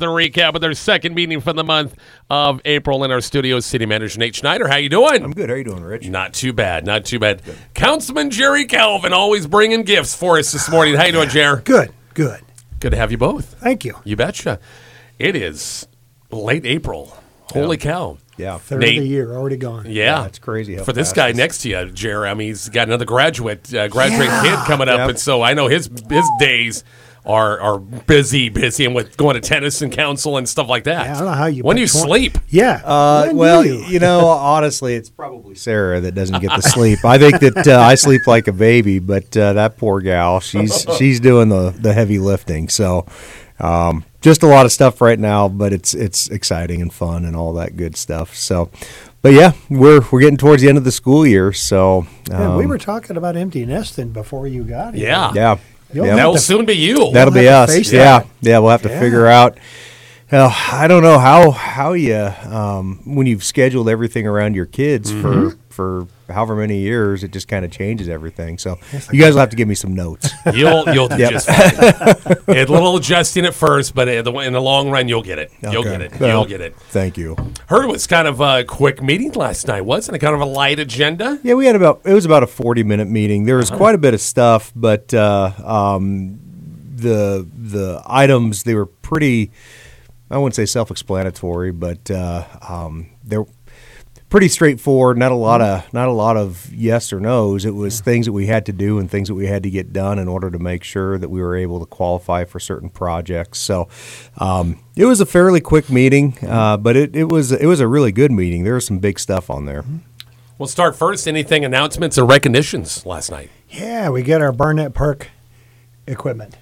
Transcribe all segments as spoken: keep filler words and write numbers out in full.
with a recap of their second meeting for the month of April in our studios. City Manager Nate Schneider, how you doing? I'm good. How you doing, Rich? Not too bad, not too bad. Good. Councilman Jerry Calvin always bringing gifts for us this morning. How you doing, Jer? Good, good. Good to have you both. Thank you. You betcha. It is late April. Holy yeah. cow. Yeah. Third Nate, of the year already gone. Yeah. That's crazy. For this guy is. next to you, Jerry, I mean, he's got another graduate, uh, graduate Yeah. kid coming up, Yep. and so I know his his days are are busy, busy, and with going to tennis and council and stuff like that. Yeah, I don't know how you When do you put twen- sleep? Yeah. Uh, When do well, you? you know, honestly, it's probably Sarah that doesn't get the sleep. I think that uh, I sleep like a baby, but uh, that poor gal, she's she's doing the, the heavy lifting. So, um, just a lot of stuff right now, but it's it's exciting and fun and all that good stuff. So, but yeah, we're we're getting towards the end of the school year. So, Man, um, we were talking about empty nesting before you got here. Yeah. yeah, You'll yeah. have That'll to- soon be you. That'll be have to us. face Yeah, that. yeah. We'll have to Yeah. figure out. Well, I don't know how how you um, when you've scheduled everything around your kids Mm-hmm. for for however many years, it just kind of changes everything. So you guys will have to give me some notes. You'll you'll do Yep. just fine. A little adjusting at first, but in the, in the long run, you'll get it. You'll Okay. get it. Well, You'll get it. Thank you. Heard it was kind of a quick meeting last night, wasn't it? Kind of a light agenda. Yeah, we had about it was about a forty minute meeting. There was quite a bit of stuff, but uh, um, the the items they were pretty. I wouldn't say self-explanatory, but uh, um, they're pretty straightforward. Not a lot of not a lot of yes or no's. It was things that we had to do and things that we had to get done in order to make sure that we were able to qualify for certain projects. So um, it was a fairly quick meeting, uh, but it, it was it was a really good meeting. There was some big stuff on there. We'll start first. Anything announcements or recognitions last night? Yeah, we get our Barnett Park equipment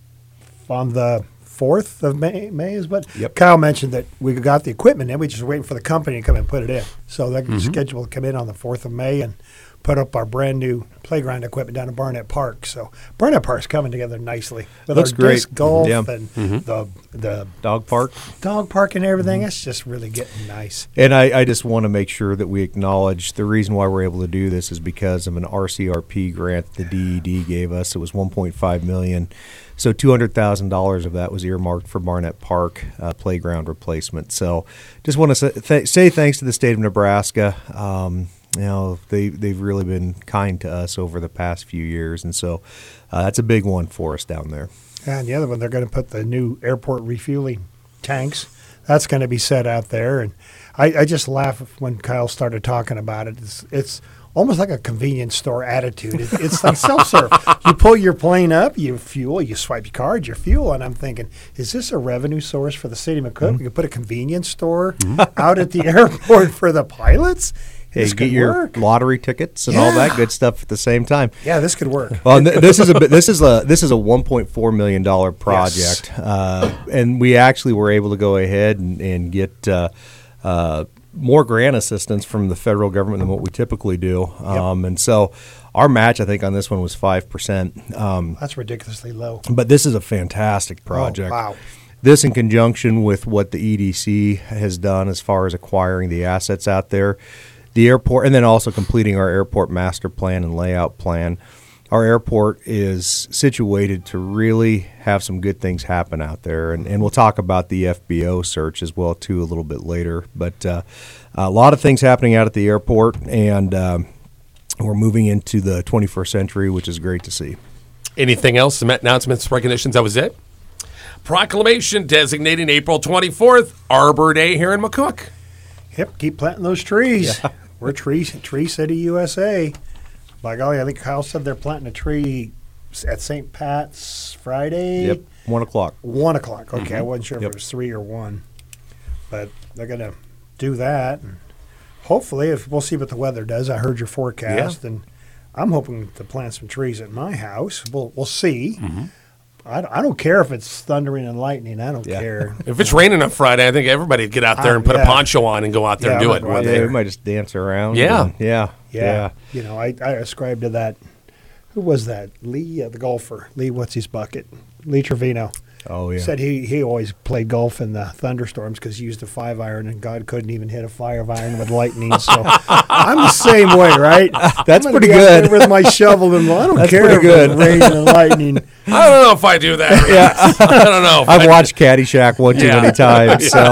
on the fourth of May. May is what Yep. Kyle mentioned that we got the equipment in. We just waiting for the company to come and put it in. So they're scheduled to come in on the fourth of May and put up our brand new playground equipment down at Barnett Park. So Barnett Park's coming together nicely with Looks our great. disc golf Yeah. and the the Dog park. dog park and everything. It's just really getting nice. And I, I just want to make sure that we acknowledge the reason why we're able to do this is because of an R C R P grant the D E D gave us. It was one point five million dollars. So two hundred thousand dollars of that was earmarked for Barnett Park uh, playground replacement. So just want to say, th- say thanks to the state of Nebraska. Um, you know, they, they've really been kind to us over the past few years. And so uh, that's a big one for us down there. And the other one, they're going to put the new airport refueling tanks. That's going to be set out there. And I, I just laugh when Kyle started talking about it. It's, it's almost like a convenience store attitude. It, it's like self-serve. You pull your plane up, you fuel, you swipe your card, your fuel. And I'm thinking, is this a revenue source for the city of McCook? Mm-hmm. We could put a convenience store out at the airport for the pilots. Hey, This get could your work. lottery tickets and all that Yeah. good stuff at the same time. Yeah, this could work. Well, th- this is a bit- this is a this is a one point four million dollar project, uh, and we actually were able to go ahead and, and get uh, uh, more grant assistance from the federal government than what we typically do. Um, and so, our match I think on this one was five percent. Um, That's ridiculously low. but this is a fantastic project. Oh, wow. This in conjunction with what the E D C has done as far as acquiring the assets out there, the airport, and then also completing our airport master plan and layout plan. Our airport is situated to really have some good things happen out there, and, and we'll talk about the F B O search as well too a little bit later. But uh, a lot of things happening out at the airport, and um, we're moving into the twenty-first century, which is great to see. Anything else? Some announcements, recognitions? That was it. Proclamation designating April twenty-fourth Arbor Day here in McCook. Yep, keep planting those trees. We're Tree Tree City, U S A. By golly, I think Kyle said they're planting a tree at Saint Pat's Friday. Yep, one o'clock. One o'clock. Okay, I wasn't sure Yep. if it was three or one, but they're gonna do that, and hopefully, if we'll see what the weather does. I heard your forecast, and I'm hoping to plant some trees at my house. We'll we'll see. I, I don't care if it's thundering and lightning. I don't Yeah. care. If it's raining on Friday, I think everybody would get out there Uh, and put yeah. a poncho on and go out there Yeah, and do I'm it. not right Yeah, there. we might just dance around. Yeah. and- yeah, Yeah. You know, I, I ascribe to that. Who was that? Lee, uh, the golfer. Lee, what's his bucket? Lee Trevino. Oh, yeah. Said he, he always played golf in the thunderstorms because he used a five iron, and God couldn't even hit a five iron with lightning. So I'm the same way, right? That's I'm gonna pretty be out good. there with my shovel, and I don't That's care pretty if good. it's rain and lightning. I don't know if I do that. or Yeah. not. I don't know. if I I've do. watched Caddyshack one too Yeah. many times. So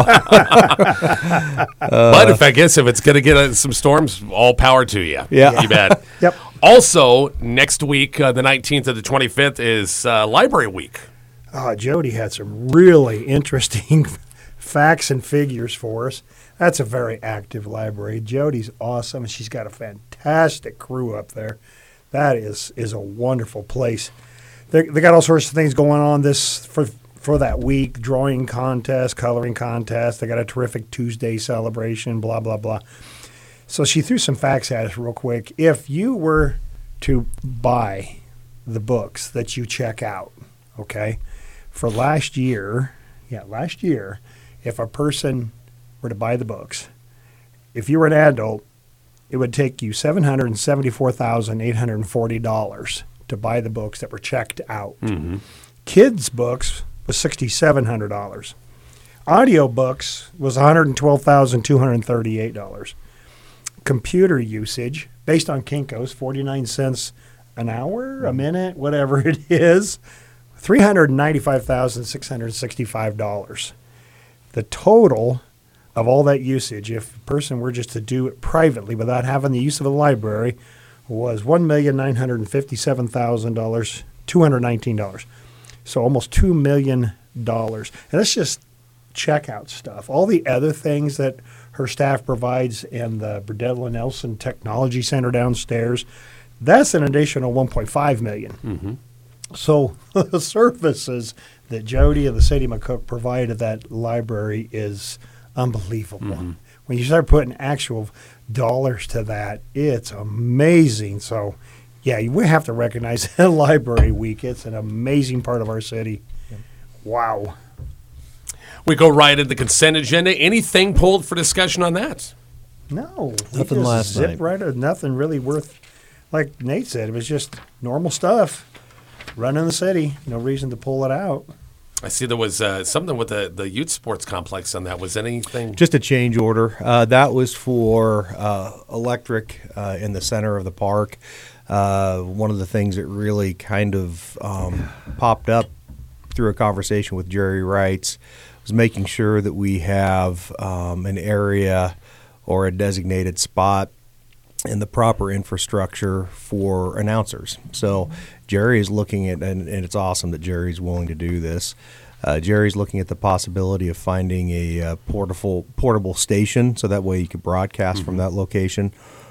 But if I guess if it's going to get uh, some storms, all power to you. Yeah. You bet. Yep. Also, next week, uh, the nineteenth to the twenty-fifth, is uh, Library Week. Oh, Jody had some really interesting facts and figures for us. That's a very active library. Jody's awesome, and she's got a fantastic crew up there. That is is a wonderful place. They they got all sorts of things going on this for for that week: drawing contest, coloring contest. They got a terrific Tuesday celebration. Blah blah blah. So she threw some facts at us real quick. If you were to buy the books that you check out, okay, for last year, yeah, last year, if a person were to buy the books, if you were an adult, it would take you seven hundred seventy-four thousand eight hundred forty dollars to buy the books that were checked out. Mm-hmm. Kids' books was six thousand seven hundred dollars. Audio books was one hundred twelve thousand two hundred thirty-eight dollars. Computer usage, based on Kinko's, forty-nine cents an hour, a minute, whatever it is, three hundred ninety-five thousand six hundred sixty-five dollars. The total of all that usage, if a person were just to do it privately without having the use of a library, was one million nine hundred fifty-seven thousand two hundred nineteen dollars. So almost two million dollars. And that's just checkout stuff. All the other things that her staff provides and the Burdell and Nelson Technology Center downstairs, that's an additional one point five million dollars. Mm-hmm. So the services that Jody and the city of McCook provide at that library is unbelievable. Mm-hmm. When you start putting actual dollars to that, it's amazing. So, yeah, we have to recognize that Library Week. It's an amazing part of our city. Wow. We go right into the consent agenda. Anything pulled for discussion on that? No. we Nothing just last zip night. Right, nothing really worth, like Nate said, it was just normal stuff. Running the city. No reason to pull it out. I see there was uh, something with the, the youth sports complex on that. Was anything? just a change order. Uh, that was for uh, electric uh, in the center of the park. Uh, one of the things that really kind of um, popped up through a conversation with Jerry Wrights was making sure that we have um, an area or a designated spot and the proper infrastructure for announcers. So Jerry is looking at, and, and it's awesome that Jerry's willing to do this. Uh, Jerry's looking at the possibility of finding a uh, portable portable station, so that way you could broadcast from that location.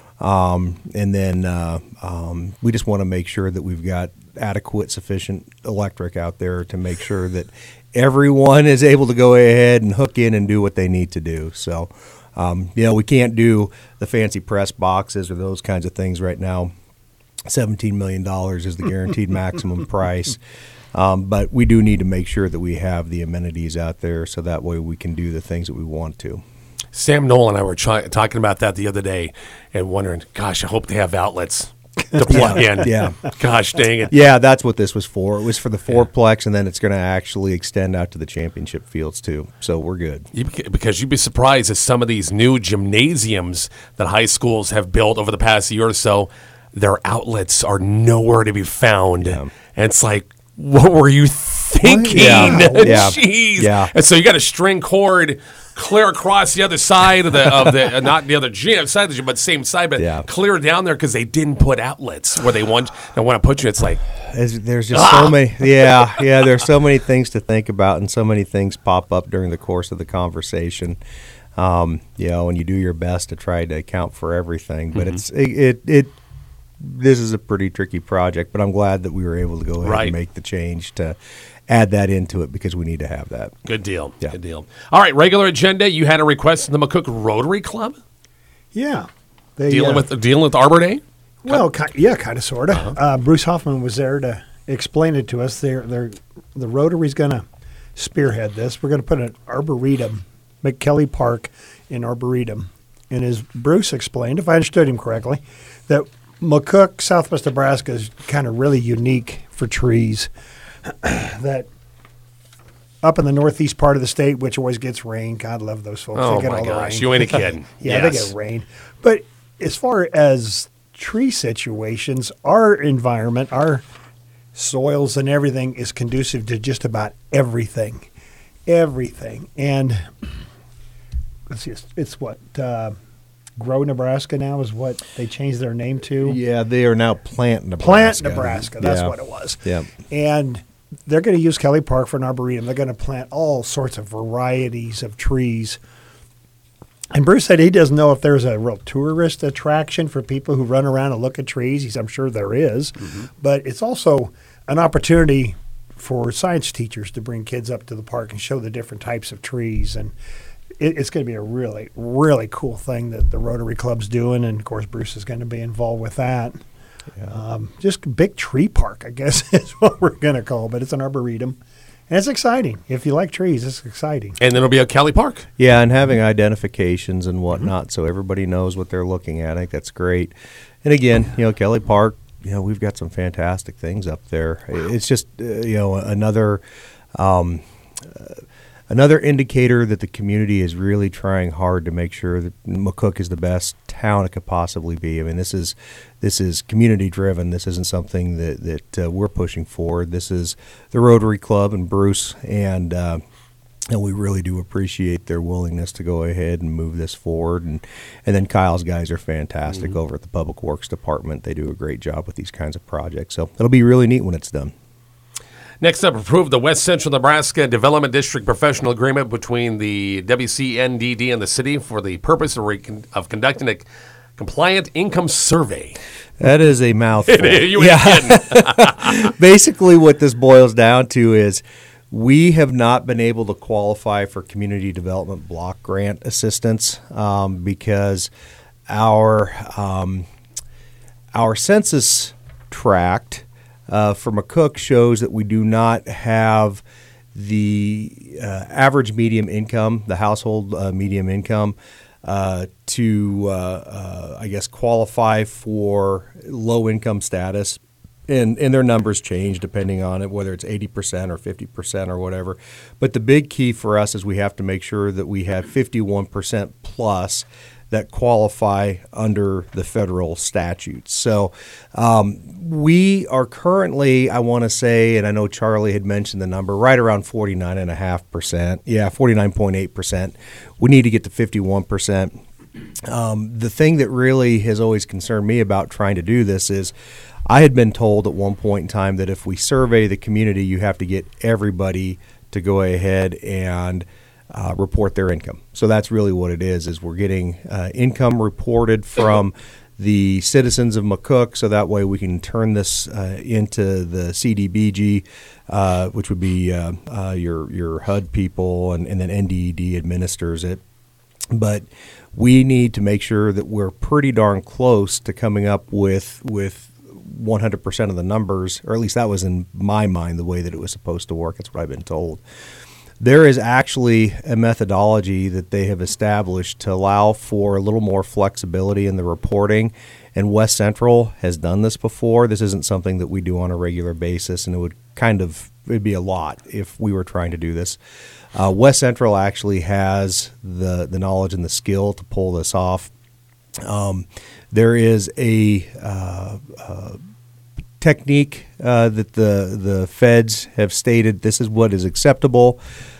Um, and then uh, um, we just want to make sure that we've got adequate, sufficient electric out there to make sure that everyone is able to go ahead and hook in and do what they need to do. So, um, you know, we can't do the fancy press boxes or those kinds of things right now. seventeen million dollars is the guaranteed maximum price. Um, but we do need to make sure that we have the amenities out there so that way we can do the things that we want to. Sam Knoll and I were try- talking about that the other day and wondering, gosh, I hope they have outlets to plug in. Yeah. Gosh dang it. Yeah, that's what this was for. It was for the fourplex, and then it's going to actually extend out to the championship fields too. So we're good. You, because you'd be surprised at some of these new gymnasiums that high schools have built over the past year or so, their outlets are nowhere to be found. Yeah. And it's like, what were you thinking? Yeah. Yeah. Jeez. Yeah. And so you got a string cord clear across the other side of the of the uh, not the other gym side of the gym, but same side, but Yeah. clear down there because they didn't put outlets where they want they want to put you. It's like, There's, there's just Ah! so many. Yeah, yeah. There's so many things to think about, and so many things pop up during the course of the conversation. Um, you know, and you do your best to try to account for everything, but Mm-hmm. it's it, it it. This is a pretty tricky project, but I'm glad that we were able to go ahead Right. and make the change to add that into it because we need to have that. good deal. Yeah. Good deal. All right, regular agenda. You had a request from the McCook Rotary Club Yeah. They, dealing uh, with dealing with Arbor Day. Well, ki- yeah, kind of, sort of. Uh, Bruce Hoffman was there to explain it to us. They're, they're, the Rotary's going to spearhead this. We're going to put an arboretum, McKelly Park in Arboretum. And as Bruce explained, if I understood him correctly, that McCook, Southwest Nebraska, is kind of really unique for trees. That up in the northeast part of the state, which always gets rain. God love those folks. Oh they get my all gosh, the rain. you ain't a kid. yeah, Yes. they get rain. But as far as tree situations, our environment, our soils and everything is conducive to just about everything. Everything. And let's see, it's, it's what, uh, Grow Nebraska now is what they changed their name to. Yeah, they are now Plant Nebraska. Plant Nebraska, that's Yeah. what it was. Yeah. And they're going to use Kelly Park for an arboretum. They're going to plant all sorts of varieties of trees. And Bruce said he doesn't know if there's a real tourist attraction for people who run around and look at trees. He's, I'm sure there is. Mm-hmm. But it's also an opportunity for science teachers to bring kids up to the park and show the different types of trees. And it, it's going to be a really, really cool thing that the Rotary Club's doing. And, of course, Bruce is going to be involved with that. Yeah. Um, just a big tree park, I guess, is what we're going to call it. But it's an arboretum. And it's exciting. If you like trees, it's exciting. And then it'll be at Kelly Park. Yeah, and having identifications and whatnot, mm-hmm. so everybody knows what they're looking at. I think that's great. And again, you know, Kelly Park, you know, we've got some fantastic things up there. It's just, uh, you know, another um, uh, another indicator that the community is really trying hard to make sure that McCook is the best town it could possibly be. I mean, this is this is community driven. This isn't something that that uh, we're pushing forward. This is the Rotary Club and Bruce, and uh, and we really do appreciate their willingness to go ahead and move this forward. And and then Kyle's guys are fantastic mm-hmm. over at the Public Works Department. They do a great job with these kinds of projects. So it'll be really neat when it's done. Next up, approve the West Central Nebraska Development District Professional Agreement between the W C N D D and the city for the purpose of, recon- of conducting a compliant income survey. That is a mouthful. You ain't kidding. Basically, what this boils down to is we have not been able to qualify for community development block grant assistance um, because our um, our census tract Uh, for McCook shows that we do not have the uh, average medium income, the household uh, medium income, uh, to, uh, uh, I guess, qualify for low income status. And, and their numbers change depending on it, whether it's eighty percent or fifty percent or whatever. But the big key for us is we have to make sure that we have fifty-one percent plus that qualify under the federal statutes. So um, we are currently, I want to say, and I know Charlie had mentioned the number, right around forty-nine point five percent. Yeah, forty-nine point eight percent. We need to get to fifty-one percent. Um, the thing that really has always concerned me about trying to do this is I had been told at one point in time that if we survey the community, you have to get everybody to go ahead and Uh, report their income. So that's really what it is, is we're getting uh, income reported from the citizens of McCook, so that way we can turn this uh, into the C D B G, uh, which would be uh, uh, your your H U D people, and, and then N D E D administers it. But we need to make sure that we're pretty darn close to coming up with with one hundred percent of the numbers, or at least that was in my mind the way that it was supposed to work. That's what I've been told. There is actually a methodology that they have established to allow for a little more flexibility in the reporting, and West Central has done this before. This isn't something that we do on a regular basis, and it would kind of it'd be a lot if we were trying to do this. Uh, West Central actually has the, the knowledge and the skill to pull this off. Um, there is a uh, uh, technique uh, that the the feds have stated this is what is acceptable.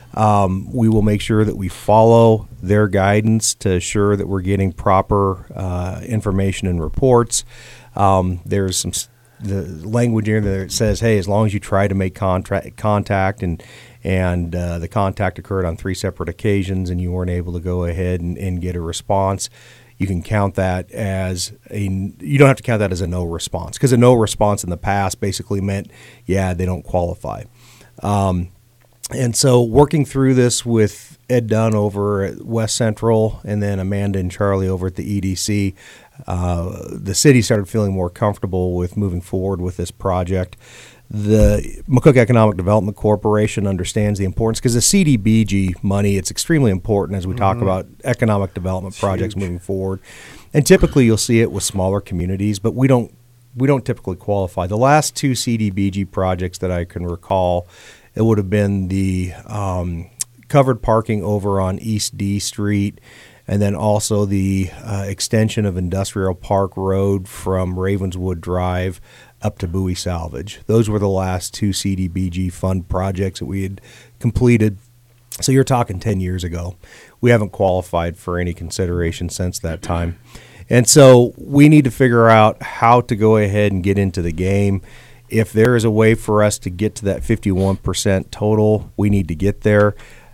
Um, we will make sure that we follow their guidance to assure that we're getting proper uh, information and reports. Um, there's some the language here that says, hey, as long as you try to make contract, contact and and uh, the contact occurred on three separate occasions and you weren't able to go ahead and, and get a response, you can count that as a, you don't have to count that as a no response, because a no response in the past basically meant, yeah, they don't qualify. Um, and so working through this with Ed Dunn over at West Central and then Amanda and Charlie over at the E D C, uh, the city started feeling more comfortable with moving forward with this project. The McCook Economic Development Corporation understands the importance, because the C D B G money, it's extremely important as we mm-hmm. talk about economic development it's projects huge. Moving forward. And typically you'll see it with smaller communities, but we don't we don't typically qualify. The last two C D B G projects that I can recall, It would have been the um, covered parking over on East D Street, and then also the uh, extension of Industrial Park Road from Ravenswood Drive up to Bowie Salvage. Those were the last two C D B G fund projects that we had completed. So you're talking ten years ago. We haven't qualified for any consideration since that time. And so we need to figure out how to go ahead and get into the game. If there is a way for us to get to that fifty-one percent total, we need to get there.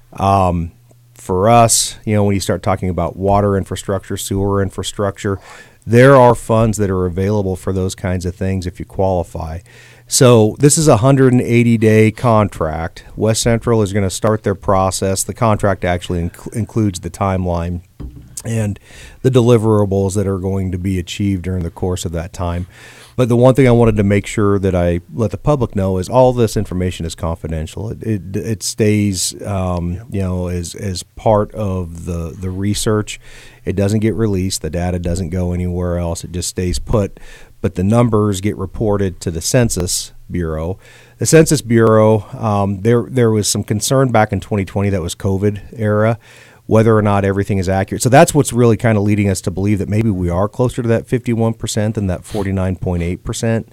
Um, for us, you know, when you start talking about water infrastructure, sewer infrastructure, there are funds that are available for those kinds of things if you qualify. So this is a one hundred eighty day contract. West Central is going to start their process. The contract actually inc- includes the timeline and the deliverables that are going to be achieved during the course of that time. But the one thing I wanted to make sure that I let the public know is all this information is confidential. It it, it stays, um, you know, as as part of the the research. It doesn't get released. The data doesn't go anywhere else. It just stays put. But the numbers get reported to the Census Bureau. The Census Bureau, um, there there was some concern back in twenty twenty that was COVID era, whether or not everything is accurate. So that's what's really kind of leading us to believe that maybe we are closer to that fifty-one percent than that forty-nine point eight percent.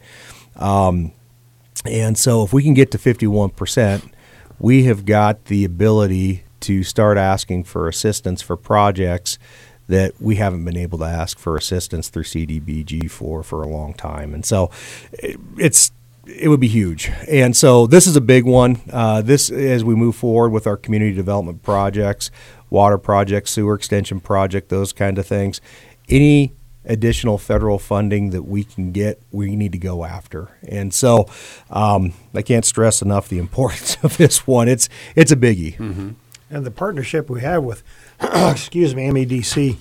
Um, and so if we can get to fifty-one percent, we have got the ability to start asking for assistance for projects that we haven't been able to ask for assistance through C D B G for for a long time. And so it, it's it would be huge. And so this is a big one. Uh, this, as we move forward with our community development projects, water projects, sewer extension project, those kind of things, any additional federal funding that we can get, we need to go after. And so um, I can't stress enough the importance of this one. It's it's a biggie. Mm-hmm. And the partnership we have with, excuse me, M E D C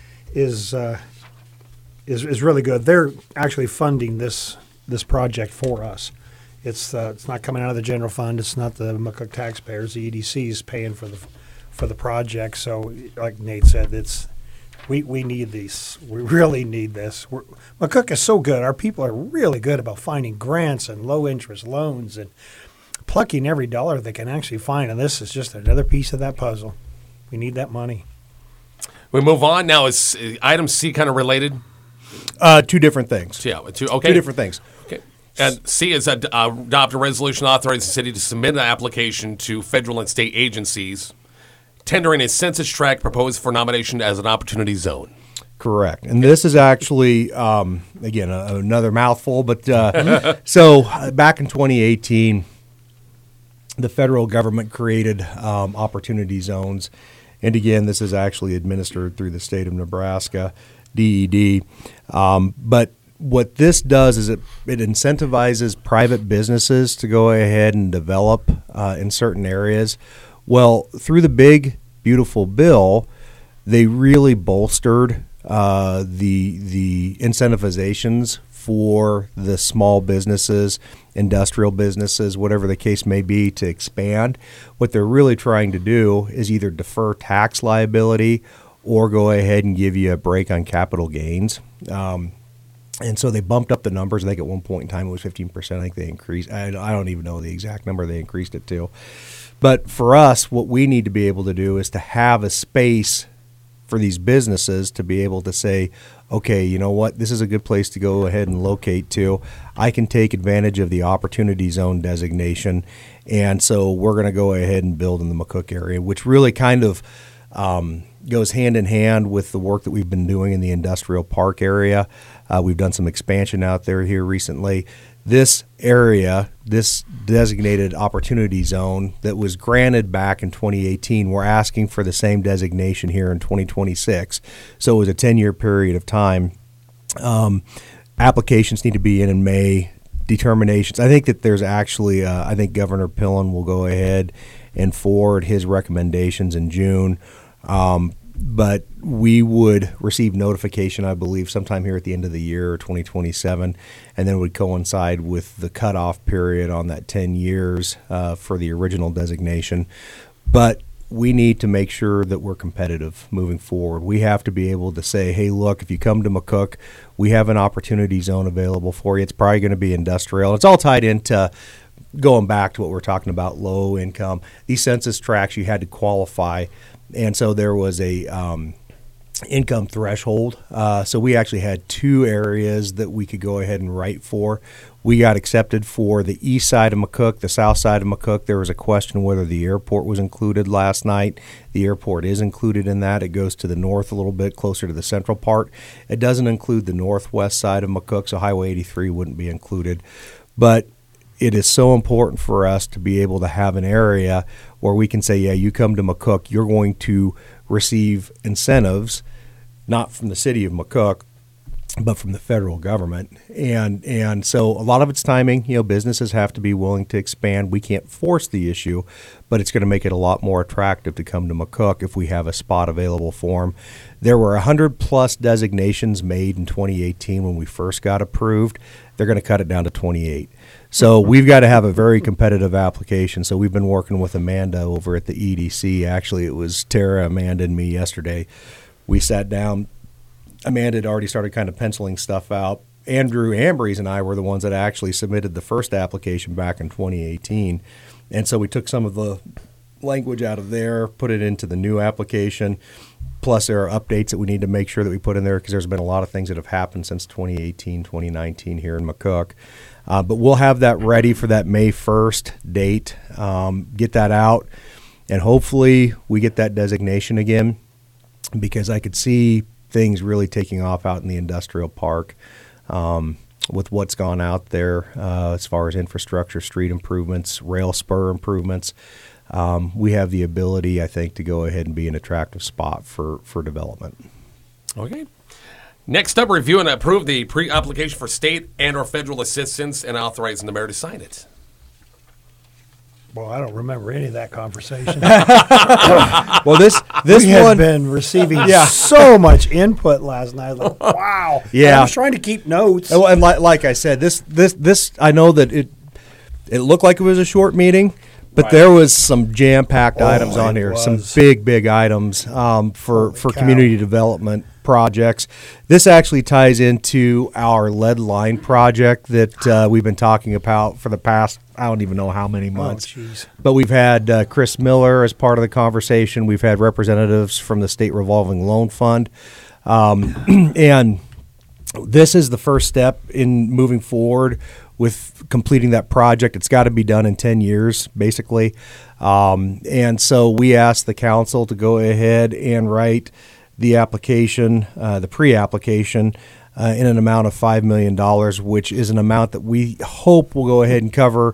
is uh, is is really good. They're actually funding this this project for us. It's uh, it's not coming out of the general fund. It's not the McCook taxpayers. The E D C is paying for the for the project. So, like Nate said, it's we we need these. We really need this. We're, McCook is so good. Our people are really good about finding grants and low interest loans and plucking every dollar they can actually find, and this is just another piece of that puzzle. We need that money. We move on now. Is uh, item C kind of related? Uh, two different things. Yeah, two, okay. Two different things. Okay. And C is ad- uh, adopt a resolution authorizing the city to submit an application to federal and state agencies tendering a census tract proposed for nomination as an opportunity zone. Correct. And this is actually, um, again, a, another mouthful, but uh, so uh, back in twenty eighteen, the federal government created um, opportunity zones. And again, this is actually administered through the state of Nebraska, D E D. Um, but what this does is it, it incentivizes private businesses to go ahead and develop uh, in certain areas. Well, through the big, beautiful bill, they really bolstered uh, the the incentivizations for the small businesses, industrial businesses, whatever the case may be, to expand. What they're really trying to do is either defer tax liability or go ahead and give you a break on capital gains. Um, and so they bumped up the numbers. I think at one point in time it was fifteen percent. I think they increased. I, I don't even know the exact number they increased it to. But for us, what we need to be able to do is to have a space for these businesses to be able to say, okay, you know what, this is a good place to go ahead and locate to. I can take advantage of the opportunity zone designation, and so we're going to go ahead and build in the McCook area, which really kind of um, goes hand in hand with the work that we've been doing in the industrial park area. Uh, we've done some expansion out there here recently. This area, this designated opportunity zone that was granted back in twenty eighteen, we're asking for the same designation here in twenty twenty-six. So it was a ten-year period of time. Um, applications need to be in in May. Determinations. I think that there's actually, uh, I think Governor Pillen will go ahead and forward his recommendations in June. Um, but we would receive notification, I believe, sometime here at the end of the year, twenty twenty-seven, and then it would coincide with the cutoff period on that ten years uh, for the original designation. But we need to make sure that we're competitive moving forward. We have to be able to say, hey, look, if you come to McCook, we have an opportunity zone available for you. It's probably going to be industrial. It's all tied into going back to what we're talking about, low income, these census tracts, you had to qualify. And so there was a um, income threshold. Uh, so we actually had two areas that we could go ahead and write for. We got accepted for the east side of McCook, the south side of McCook. There was a question whether the airport was included last night. The airport is included in that. It goes to the north a little bit, closer to the central part. It doesn't include the northwest side of McCook, so Highway eighty-three wouldn't be included. But it is so important for us to be able to have an area where we can say, yeah, you come to McCook, you're going to receive incentives, not from the city of McCook, but from the federal government. And and so a lot of it's timing. You know, businesses have to be willing to expand. We can't force the issue, but it's going to make it a lot more attractive to come to McCook if we have a spot available for them. There were one hundred plus designations made in twenty eighteen when we first got approved. They're going to cut it down to twenty-eight. So we've got to have a very competitive application. So we've been working with Amanda over at the E D C. Actually, it was Tara, Amanda, and me yesterday. We sat down. Amanda had already started kind of penciling stuff out. Andrew Ambries and I were the ones that actually submitted the first application back in twenty eighteen. And so we took some of the language out of there, put it into the new application. Plus, there are updates that we need to make sure that we put in there because there's been a lot of things that have happened since twenty eighteen, twenty nineteen here in McCook. Uh, but we'll have that ready for that May first date, um, get that out, and hopefully we get that designation again because I could see things really taking off out in the industrial park um, with what's gone out there uh, as far as infrastructure, street improvements, rail spur improvements. Um, we have the ability, I think, to go ahead and be an attractive spot for, for development. Okay. Next up, review and approve the pre-application for state and or federal assistance and authorizing the mayor to sign it. Well, I don't remember any of that conversation. Well, this this we one had been receiving Yeah. so much input last night. Like, wow. Yeah. I was trying to keep notes. And, and like, like I said, this this this I know that it it looked like it was a short meeting, but Right. there was some jam-packed Oh, items on it here, was. some big big items um, for Holy for cow. community development projects. This actually ties into our lead line project that uh, we've been talking about for the past I don't even know how many Oh, months. jeez. But we've had uh, Chris Miller as part of the conversation. We've had representatives from the State Revolving Loan Fund. Um, and this is the first step in moving forward with completing that project. It's got to be done in ten years, basically. Um, and so we asked the council to go ahead and write the application, uh, the pre-application, Uh, in an amount of five million dollars, which is an amount that we hope will go ahead and cover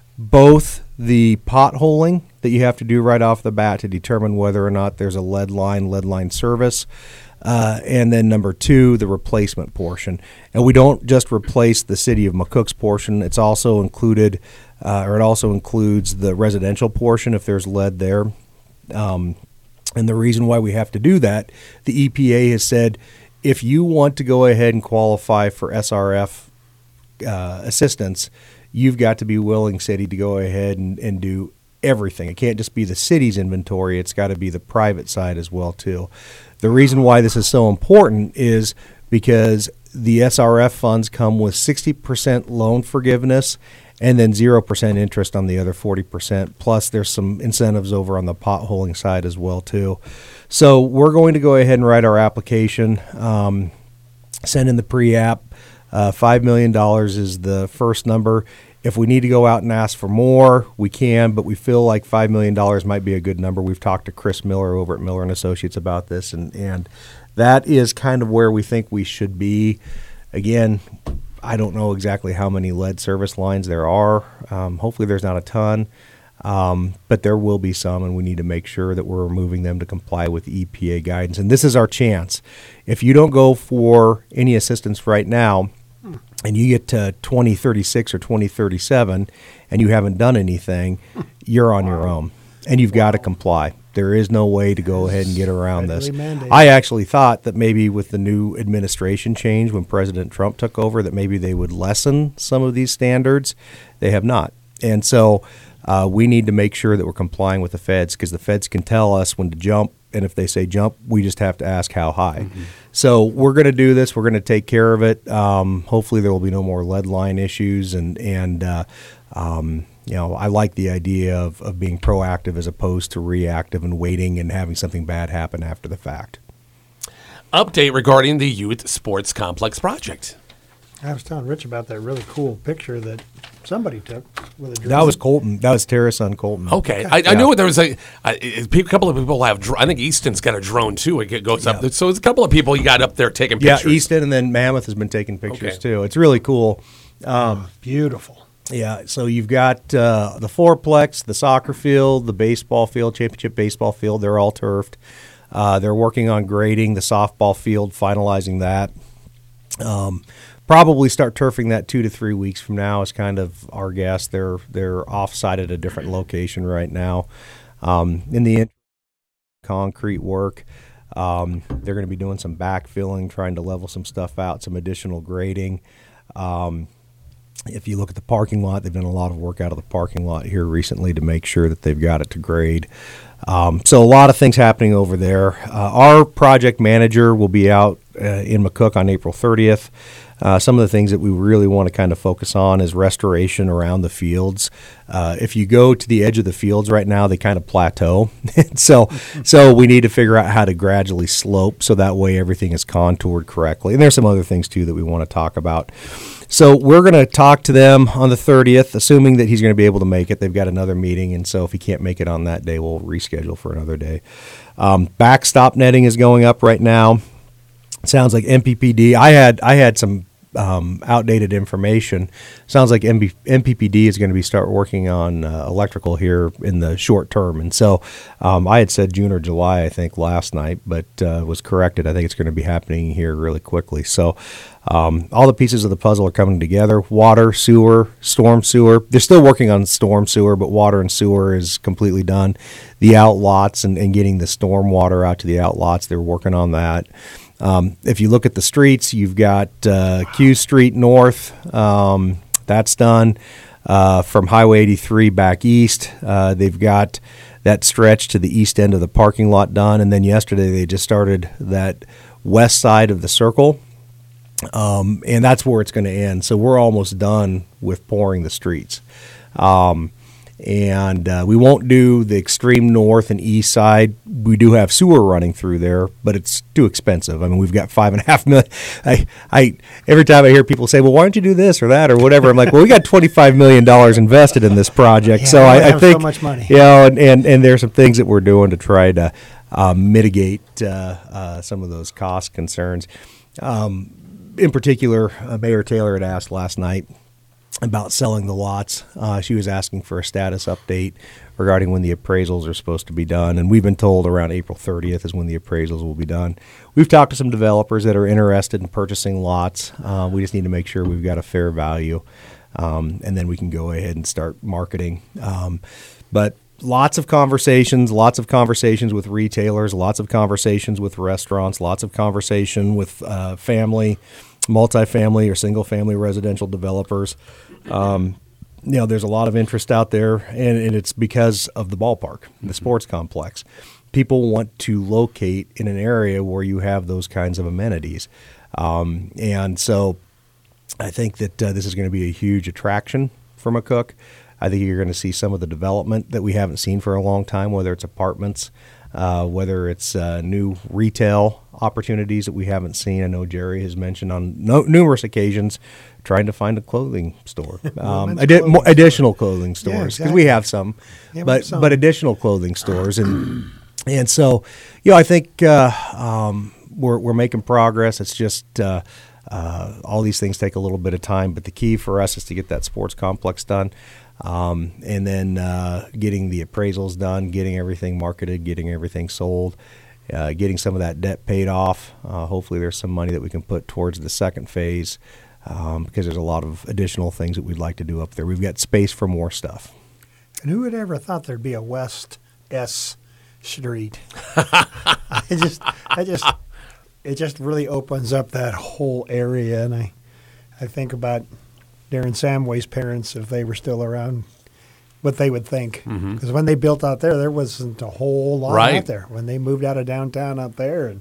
both the potholing that you have to do right off the bat to determine whether or not there's a lead line, lead line service, uh, and then number two, the replacement portion. And we don't just replace the city of McCook's portion. It's also included, uh, or it also includes the residential portion if there's lead there. Um, and the reason why we have to do that, the E P A has said, if you want to go ahead and qualify for S R F uh, assistance, you've got to be willing, city, to go ahead and, and do everything. It can't just be the city's inventory. It's got to be the private side as well, too. The reason why this is so important is because the S R F funds come with sixty percent loan forgiveness and then zero percent interest on the other forty percent. Plus, there's some incentives over on the potholing side as well, too. So we're going to go ahead and write our application, um, send in the pre-app. Uh, five million dollars is the first number. If we need to go out and ask for more, we can, but we feel like five million dollars might be a good number. We've talked to Chris Miller over at Miller and Associates about this, and, and that is kind of where we think we should be. Again, I don't know exactly how many lead service lines there are. Um, hopefully there's not a ton. Um, but there will be some, and we need to make sure that we're removing them to comply with E P A guidance. And this is our chance. If you don't go for any assistance right now, and you get to twenty thirty-six or twenty thirty-seven, and you haven't done anything, you're on your own, and you've got to comply. There is no way to go ahead and get around this. Federally mandated. I actually thought that maybe with the new administration change when President Trump took over, that maybe they would lessen some of these standards. They have not. And so uh, we need to make sure that we're complying with the feds, because the feds can tell us when to jump, and if they say jump, we just have to ask how high. Mm-hmm. So we're going to do this. We're going to take care of it. Um, hopefully there will be no more lead line issues, and, and uh, um, you know, I like the idea of, of being proactive as opposed to reactive and waiting and having something bad happen after the fact. Update regarding the Youth Sports Complex project. I was telling Rich about that really cool picture that somebody took with a drone. That was Colton. That was Terra's son, Colton. Okay, I, I knew there was a, a, a couple of people have. dr- I think Easton's got a drone too. It goes up. Yeah. So it's a couple of people you got up there taking Yeah, pictures. Easton, and then Mammoth has been taking pictures Okay. too. It's really cool. Um, Beautiful. Yeah, so you've got uh, the fourplex, the soccer field, the baseball field, championship baseball field. They're all turfed. Uh, they're working on grading the softball field, finalizing that. Um, probably start turfing that two to three weeks from now is kind of our guess. They're they're offsite at a different location right now. Um, in the in- concrete work, um, they're going to be doing some backfilling, trying to level some stuff out, some additional grading. Um, If you look at the parking lot, they've done a lot of work out of the parking lot here recently to make sure that they've got it to grade. Um, so a lot of things happening over there. Uh, our project manager will be out uh, in McCook on April thirtieth. Uh, some of the things that we really want to kind of focus on is restoration around the fields. Uh, if you go to the edge of the fields right now, they kind of plateau. so, so we need to figure out how to gradually slope so that way everything is contoured correctly. And there's some other things too that we want to talk about. So we're going to talk to them on the thirtieth, assuming that he's going to be able to make it. They've got another meeting, and so if he can't make it on that day, we'll reschedule for another day. Um, backstop netting is going up right now. Sounds like M P P D. I had I had some um, outdated information. Sounds like M P P D is going to be start working on uh, electrical here in the short term, and so um, I had said June or July, I think, last night, but uh, was corrected. I think it's going to be happening here really quickly. So. Um, all the pieces of the puzzle are coming together. Water, sewer, storm sewer. They're still working on storm sewer, but water and sewer is completely done. The outlots and, and getting the storm water out to the outlots, they're working on that. Um, if you look at the streets, you've got uh, Q Street North. Um, that's done. Uh, from Highway eighty-three back east, uh, they've got that stretch to the east end of the parking lot done. And then yesterday they just started that west side of the circle. Um, and that's where it's going to end. So we're almost done with pouring the streets. Um, and uh, we won't do the extreme north and east side. We do have sewer running through there, but it's too expensive. I mean, we've got five and a half million. I, I every time I hear people say, "Well, why don't you do this or that or whatever?" I'm like, "Well, we got twenty-five million dollars invested in this project, Yeah, so we I, I have think so much money." You know, and, and and there's some things that we're doing to try to um, mitigate uh, uh, some of those cost concerns." Um, In particular, uh, Mayor Taylor had asked last night about selling the lots. Uh, she was asking for a status update regarding when the appraisals are supposed to be done, and we've been told around April thirtieth is when the appraisals will be done. We've talked to some developers that are interested in purchasing lots. Uh, we just need to make sure we've got a fair value, um, and then we can go ahead and start marketing. Um, but lots of conversations, lots of conversations with retailers, lots of conversations with restaurants, lots of conversation with uh, family, multifamily or single-family residential developers. Um, you know, there's a lot of interest out there, and, and it's because of the ballpark, the sports complex. People want to locate in an area where you have those kinds of amenities. Um, and so I think that uh, this is going to be a huge attraction for McCook. I think you're going to see some of the development that we haven't seen for a long time, whether it's apartments, uh, whether it's uh, new retail opportunities that we haven't seen. I know Jerry has mentioned on no, numerous occasions trying to find a clothing store, um, Women's addi- clothing mo- store. additional clothing stores, because exactly. we have some, Yeah, we but have some. but additional clothing stores, and and so you know I think uh, um, we're we're making progress. It's just. Uh, Uh, all these things take a little bit of time, but the key for us is to get that sports complex done, um, and then uh, getting the appraisals done, getting everything marketed, getting everything sold, uh, getting some of that debt paid off. Uh, hopefully there's some money that we can put towards the second phase, um, because there's a lot of additional things that we'd like to do up there. We've got space for more stuff. And who would ever thought there'd be a West S Street? I just, I just, it just really opens up that whole area, and I, I think about Darren Samway's parents, if they were still around, what they would think. Because Mm-hmm. when they built out there, there wasn't a whole lot Right. out there. When they moved out of downtown out there and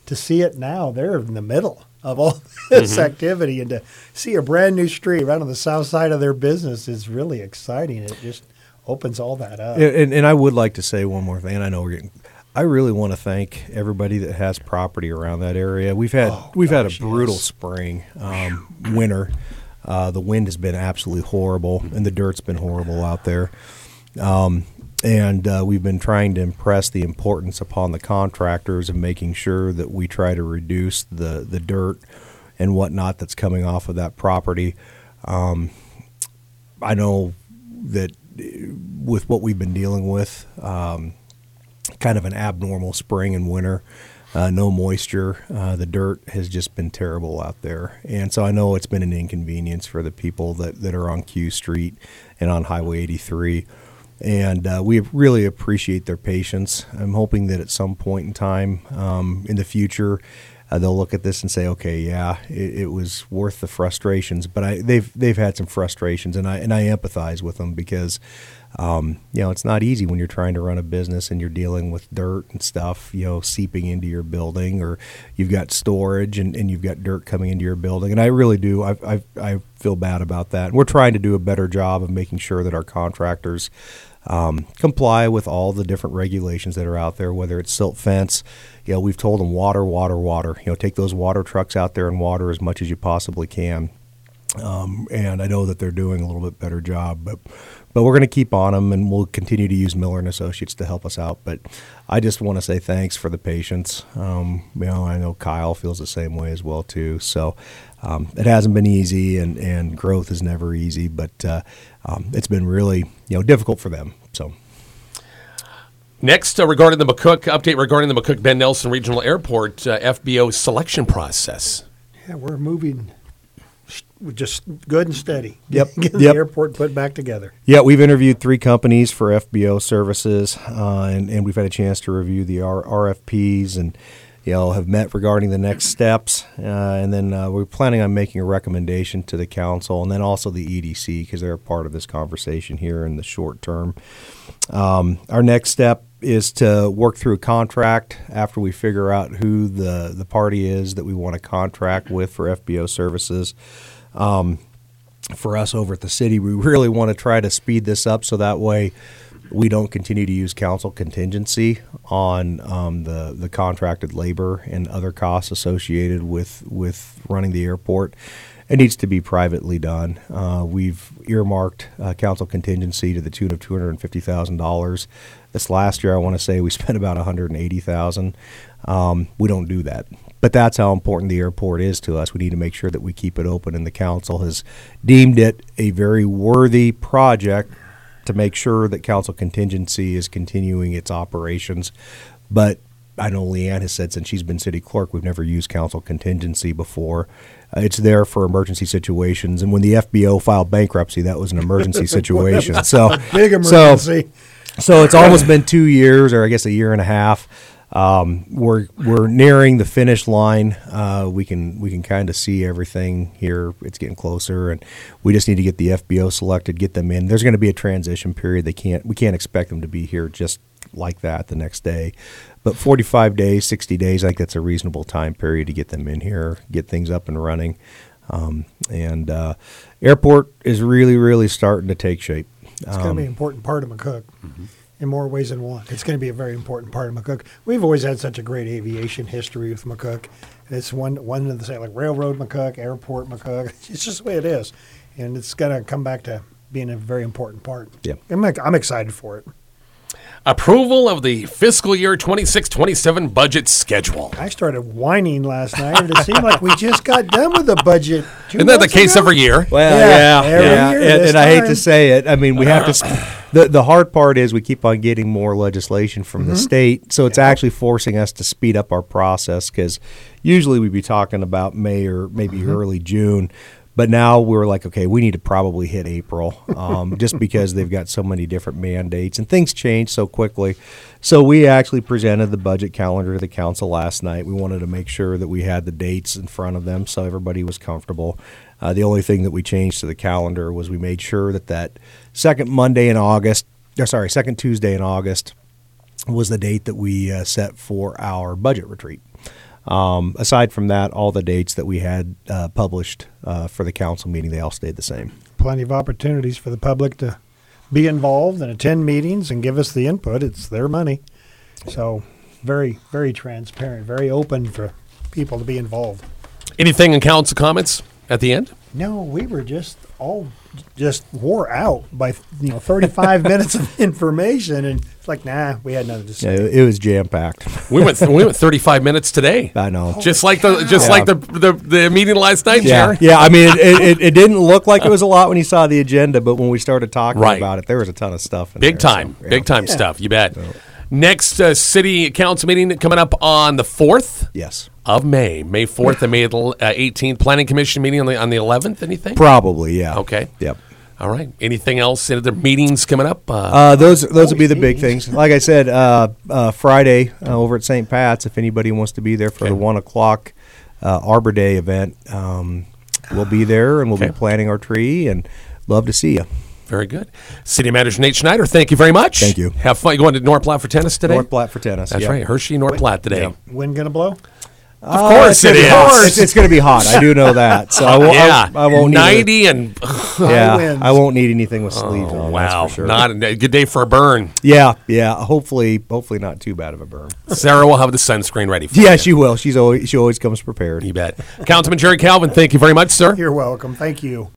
to see it now, they're in the middle of all this Mm-hmm. activity, and to see a brand new street right on the south side of their business is really exciting. It just opens all that up. And, and, and I would like to say one more thing, and I know we're getting. I really want to thank everybody that has property around that area. We've had Oh, we've gosh, had a brutal yes. spring, um, winter. Uh, the wind has been absolutely horrible, and the dirt's been horrible out there. Um, and uh, we've been trying to impress the importance upon the contractors of making sure that we try to reduce the, the dirt and whatnot that's coming off of that property. Um, I know that uh, with what we've been dealing with, um, kind of an abnormal spring and winter, uh, no moisture. Uh, the dirt has just been terrible out there. And so I know it's been an inconvenience for the people that, that are on Q Street and on Highway eighty-three. And uh, we really appreciate their patience. I'm hoping that at some point in time um, in the future, uh, they'll look at this and say, "Okay, yeah, it, it was worth the frustrations." But I, they've they've had some frustrations, and I and I empathize with them because um, you know it's not easy when you're trying to run a business and you're dealing with dirt and stuff, you know, seeping into your building, or you've got storage and, and you've got dirt coming into your building. And I really do. I I, I feel bad about that. And we're trying to do a better job of making sure that our contractors Um, comply with all the different regulations that are out there, whether it's silt fence. You know, we've told them water, water, water. You know, take those water trucks out there and water as much as you possibly can. Um, and I know that they're doing a little bit better job, but but we're going to keep on them, and we'll continue to use Miller and Associates to help us out. But I just want to say thanks for the patience. Um, you know, I know Kyle feels the same way as well too. So um, it hasn't been easy, and, and growth is never easy, but uh, um, it's been really you know difficult for them. So. Next, uh, regarding the McCook update regarding the McCook Ben Nelson Regional Airport uh, F B O selection process. Yeah, we're moving sh- just good and steady. Yep. Getting Yep. the airport put back together. Yeah, we've interviewed three companies for F B O services, uh, and, and we've had a chance to review the R- RFPs and, you know, have met regarding the next steps. Uh, and then uh, we're planning on making a recommendation to the council and then also the E D C because they're a part of this conversation here in the short term. Um, our next step is to work through a contract after we figure out who the, the party is that we want to contract with for F B O services. Um, for us over at the city, we really want to try to speed this up so that way we don't continue to use council contingency on um, the, the contracted labor and other costs associated with, with running the airport. It needs to be privately done. Uh, we've earmarked uh, council contingency to the tune of two hundred fifty thousand dollars. This last year, I want to say we spent about one hundred eighty thousand dollars. Um, we don't do that. But that's how important the airport is to us. We need to make sure that we keep it open, and the council has deemed it a very worthy project to make sure that council contingency is continuing its operations. But I know Leanne has said since she's been city clerk, we've never used council contingency before. Uh, it's there for emergency situations. And when the F B O filed bankruptcy, that was an emergency situation. So, Big emergency. So, so it's almost been two years, or I guess a year and a half. Um, we're we're nearing the finish line. Uh, we can we can kind of see everything here. It's getting closer, and we just need to get the F B O selected, get them in. There's going to be a transition period. They can't we can't expect them to be here just like that the next day. But forty-five days, sixty days, I think that's a reasonable time period to get them in here, get things up and running. Um, and uh, airport is really, really starting to take shape. It's going to be an important part of McCook mm-hmm. in more ways than one. It's going to be a very important part of McCook. We've always had such a great aviation history with McCook. It's one one of the same, like railroad McCook, airport McCook. It's just the way it is. And it's going to come back to being a very important part. Yeah. I'm, I'm excited for it. Approval of the fiscal year twenty-six twenty-seven budget schedule. I started whining last night, and it seemed like we just got done with the budget. two Isn't that the months case ago? every year? Well, Yeah, yeah, every yeah. year And, this and I hate to time. say it. I mean, we have to. Sp- the The hard part is we keep on getting more legislation from Mm-hmm. the state, so it's actually forcing us to speed up our process. Because usually we'd be talking about May or maybe Mm-hmm. early June. But now we're like, okay, we need to probably hit April um, just because they've got so many different mandates and things change so quickly. So we actually presented the budget calendar to the council last night. We wanted to make sure that we had the dates in front of them so everybody was comfortable. Uh, the only thing that we changed to the calendar was we made sure that that second Monday in August, or sorry, second Tuesday in August was the date that we uh, set for our budget retreat. Um, aside from that, all the dates that we had uh, published uh, for the council meeting, they all stayed the same. Plenty of opportunities for the public to be involved and attend meetings and give us the input. It's their money. So very, very transparent, very open for people to be involved. Anything in council comments at the end? No, we were just all just wore out by, you know, thirty-five minutes of information. And it's like, nah, we had nothing to Yeah, say. it, it was jam packed. We went we went thirty-five minutes today. I know. Just like the just Yeah. like the, the the meeting last night, Yeah, Jerry. yeah. I mean, it, it, it didn't look like it was a lot when you saw the agenda, but when we started talking Right. about it, there was a ton of stuff. In Big there, time, so, yeah. big time stuff. You bet. Next uh, city council meeting coming up on the fourth Yes, of May, May fourth and May eighteenth. Planning Commission meeting on the on the eleventh. Anything? probably. Yeah. Okay. Yep. All right. Anything else? Any other meetings coming up? Uh, Uh, those those would be the Always big meetings. things. Like I said, uh, uh, Friday uh, over at Saint Pat's, if anybody wants to be there for Okay. the one o'clock uh, Arbor Day event, um, we'll be there and we'll Okay. be planting our tree and love to see you. very good. City Manager Nate Schneider, thank you very much. Thank you. Have fun. You going to North Platte for tennis today? North Platte for tennis. That's yep. right. Hershey, North Platte today. Yep. Wind going to blow? Of course it Of is. course, it's going to be hot. I do know that. So I won't. Yeah. I, I won't need a- ninety and yeah, winds. I won't need anything with sleeves oh, on. wow. That's for sure. Not a good day for a burn. Yeah, yeah. Hopefully, hopefully not too bad of a burn. Sarah will have the sunscreen ready for Yeah, you. she will. She's always she always comes prepared. You bet. Councilman Jerry Calvin, thank you very much, sir. You're welcome. Thank you.